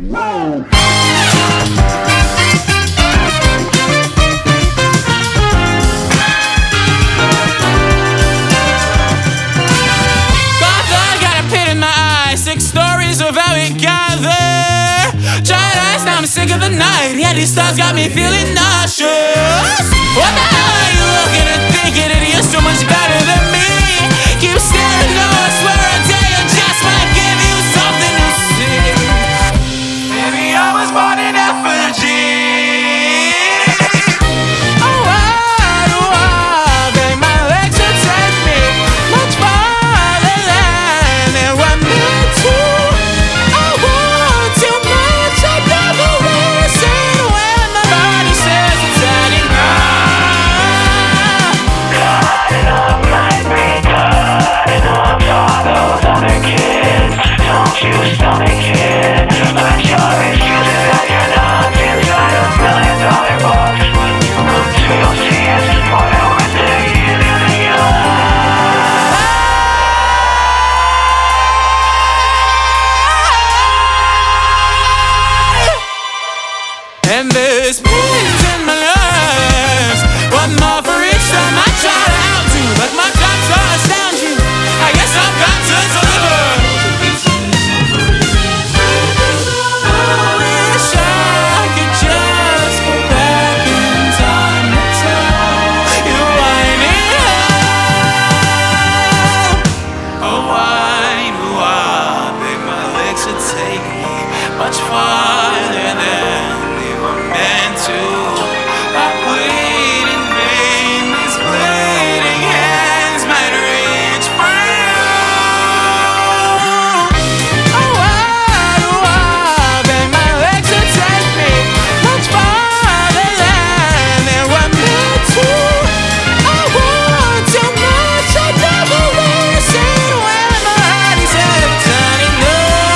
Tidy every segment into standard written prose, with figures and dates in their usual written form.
I'm sick of the night, yeah, these stars got me feeling nauseous. What the hell are you looking and thinking that you're so much better than me? Keep staring, no, I swear a day I just might give you something to see. Maybe I was born in effigy. And there's pains in my nerves, one more for each time I try to out you. Like my job to astound you, I guess I've got to deliver. I wish I could just go back in time to tell you I need help. Oh, I beg my legs to take me much farther than meant to. I wait in vain, these bleeding hands might reach for you. Oh, I beg my legs to take me much farther than they were meant to. I want too much, I never listen when my heart is hesitating. No.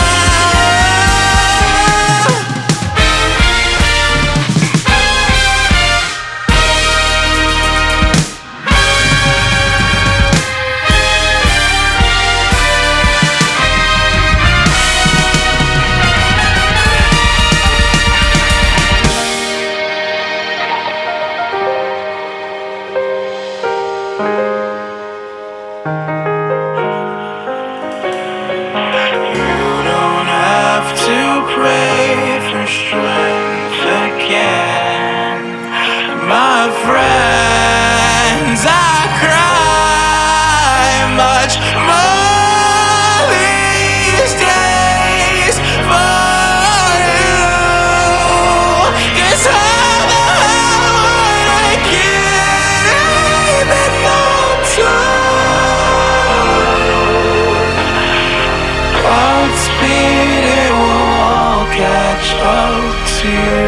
Strength again, my friends. I cry much more these days for you. 'Cause how the hell would I get even more true? Godspeed, it will all catch up to you.